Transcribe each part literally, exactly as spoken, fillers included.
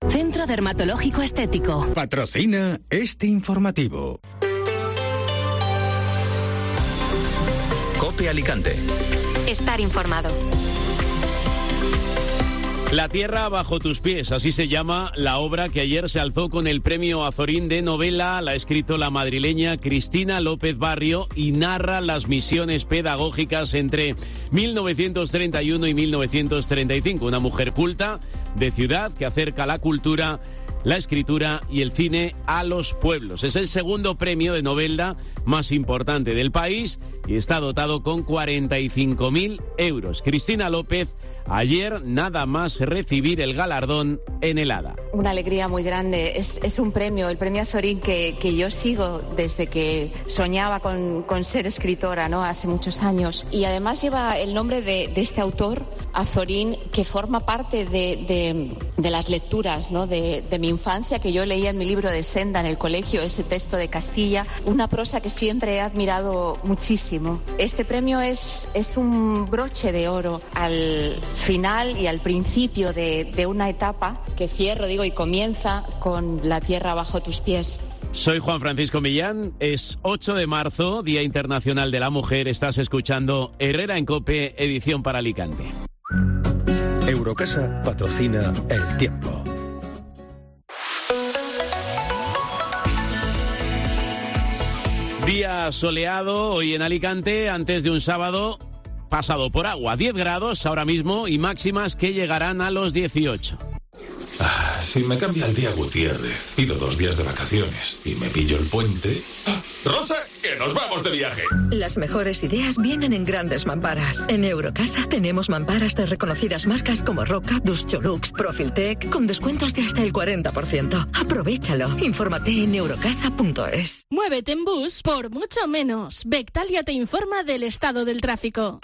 Centro Dermatológico Estético. Patrocina este informativo. COPE Alicante. Estar informado. La tierra bajo tus pies, así se llama la obra que ayer se alzó con el premio Azorín de novela. La ha escrito la madrileña Cristina López Barrio y narra las misiones pedagógicas entre mil novecientos treinta y uno y mil novecientos treinta y cinco. Una mujer culta, de ciudad, que acerca la cultura, la escritura y el cine a los pueblos. Es el segundo premio de novela más importante del país y está dotado con cuarenta y cinco mil euros. Cristina López, ayer nada más recibir el galardón en el Hada. Una alegría muy grande. Es, es un premio, el premio Azorín, que, que yo sigo desde que soñaba con, con ser escritora, ¿no? Hace muchos años. Y además lleva el nombre de, de este autor, Azorín, que forma parte de, de, de las lecturas, ¿no? de, de mi infancia, que yo leía en mi libro de Senda en el colegio, ese texto de Castilla, una prosa que siempre he admirado muchísimo. Este premio es, es un broche de oro al final y al principio de, de una etapa que cierro, digo, y comienza con La tierra bajo tus pies. Soy Juan Francisco Millán, es ocho de marzo, Día Internacional de la Mujer. Estás escuchando Herrera en COPE, edición para Alicante. Eurocasa patrocina El Tiempo. Día soleado hoy en Alicante, antes de un sábado pasado por agua. diez grados ahora mismo y máximas que llegarán a los dieciocho. Ah, si me cambia el día Gutiérrez, pido dos días de vacaciones y me pillo el puente... ¡Ah! ¡Rosa, que nos vamos de viaje! Las mejores ideas vienen en grandes mamparas. En Eurocasa tenemos mamparas de reconocidas marcas como Roca, Duscholux, Profiltec, con descuentos de hasta el cuarenta por ciento. Aprovechalo. Infórmate en eurocasa punto es. Muévete en bus por mucho menos. Bectalia te informa del estado del tráfico.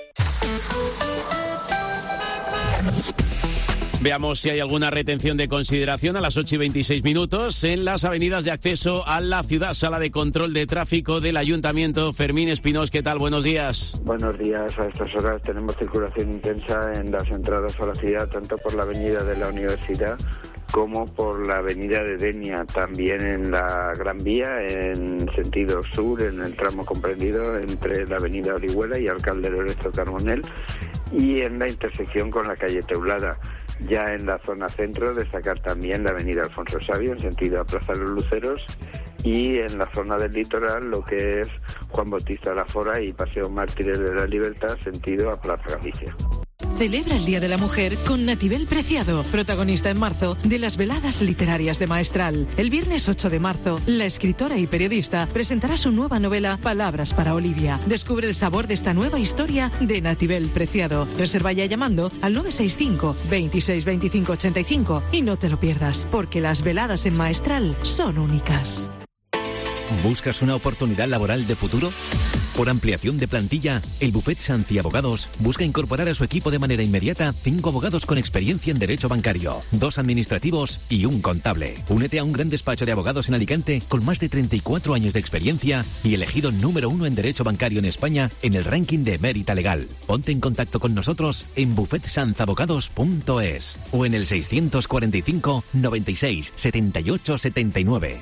Veamos si hay alguna retención de consideración a las ocho y veintiséis minutos en las avenidas de acceso a la ciudad. Sala de control de tráfico del Ayuntamiento. Fermín Espinós, ¿qué tal? Buenos días. Buenos días. A estas horas tenemos circulación intensa en las entradas a la ciudad, tanto por la avenida de la Universidad como por la avenida de Denia, también en la Gran Vía, en sentido sur, en el tramo comprendido entre la avenida Orihuela y Alcalde Lorenzo Carbonell, y en la intersección con la calle Teulada. Ya en la zona centro destacar también la avenida Alfonso Sabio en sentido a Plaza Los Luceros, y en la zona del litoral lo que es Juan Bautista Lafora y Paseo Mártires de la Libertad sentido a Plaza Galicia. Celebra el Día de la Mujer con Natibel Preciado, protagonista en marzo de las veladas literarias de Maestral. El viernes ocho de marzo, la escritora y periodista presentará su nueva novela Palabras para Olivia. Descubre el sabor de esta nueva historia de Natibel Preciado. Reserva ya llamando al nueve seis cinco, veintiséis, veinticinco, ochenta y cinco y no te lo pierdas, porque las veladas en Maestral son únicas. ¿Buscas una oportunidad laboral de futuro? Por ampliación de plantilla, el Bufet Sanz Abogados busca incorporar a su equipo de manera inmediata cinco abogados con experiencia en derecho bancario, dos administrativos y un contable. Únete a un gran despacho de abogados en Alicante con más de treinta y cuatro años de experiencia y elegido número uno en derecho bancario en España en el ranking de Mérita Legal. Ponte en contacto con nosotros en bufet sanz abogados punto es o en el seiscientos cuarenta y cinco, noventa y seis, setenta y ocho, setenta y nueve.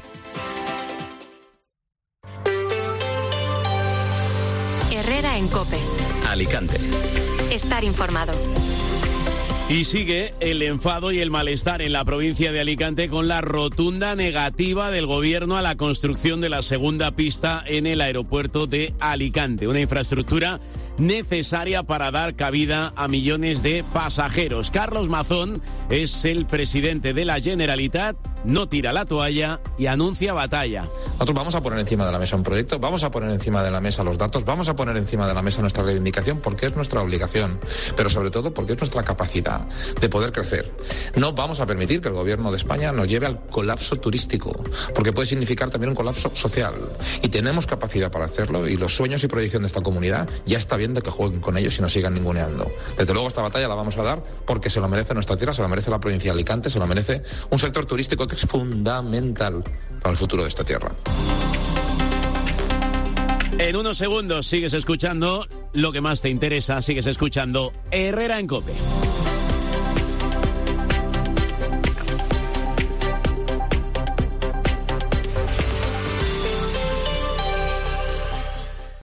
Herrera en COPE. Alicante. Estar informado. Y sigue el enfado y el malestar en la provincia de Alicante con la rotunda negativa del gobierno a la construcción de la segunda pista en el aeropuerto de Alicante. Una infraestructura necesaria para dar cabida a millones de pasajeros. Carlos Mazón es el presidente de la Generalitat, no tira la toalla y anuncia batalla. Nosotros vamos a poner encima de la mesa un proyecto, vamos a poner encima de la mesa los datos, vamos a poner encima de la mesa nuestra reivindicación porque es nuestra obligación, pero sobre todo porque es nuestra capacidad de poder crecer. No vamos a permitir que el gobierno de España nos lleve al colapso turístico, porque puede significar también un colapso social. Y tenemos capacidad para hacerlo, y los sueños y proyección de esta comunidad ya está bien de que jueguen con ellos y nos sigan ninguneando. Desde luego esta batalla la vamos a dar porque se lo merece nuestra tierra, se lo merece la provincia de Alicante, se lo merece un sector turístico que es fundamental para el futuro de esta tierra. En unos segundos sigues escuchando lo que más te interesa, sigues escuchando Herrera en COPE.